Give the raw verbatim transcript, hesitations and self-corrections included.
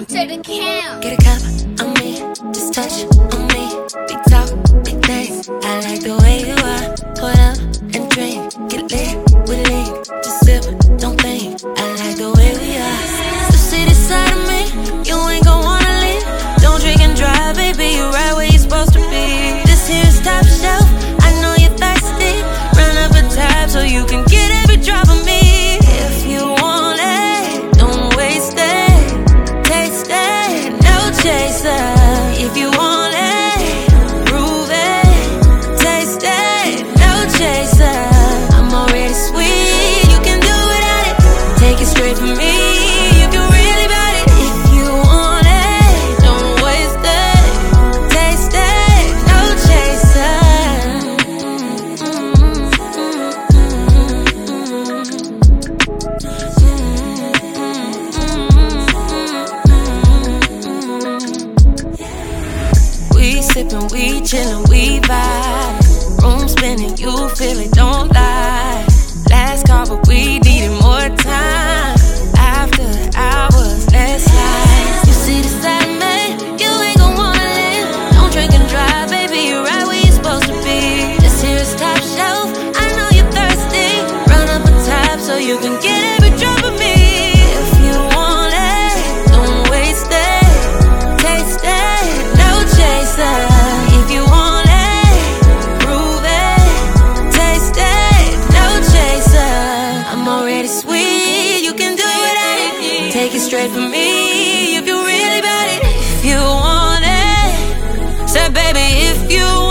to the camp. Get a cup on me, just touch on me. Big talk, big things. I like the way you are. Pour up and drink, get lit with lean. Just sip, don't think. I like the way we are. So see this side of me, you ain't gon' wanna leave. Don't drink and drive, baby, you right where you supposed to be. This here's top shelf, I know you're thirsty. Run up a tab so you can get every drop of me. If you want it, don't waste it. Taste it, no chaser. If you want it, prove it. Taste it, no chaser. I'm already sweet, you can do without it. Take it straight from me, if you really about it. If you want it, don't waste it. Taste it, no chaser. We sippin', we chillin', we vibe. Room spinning, you feel it, don't lie. Last call, but we needed more time. After hours, let's slide. You see the side of me, you ain't gon' wanna live. Don't drink and drive, baby, you're right where you're supposed to be. This here is top shelf, I know you're thirsty. Run up a tab so you can get every drop of me. If you want it, don't waste it. Taste it, no chaser. If you want it, prove it. Taste it, no chaser. I'm already sweet, you can do without it. Take it straight from me, if you really about it. If you want it, say baby, if you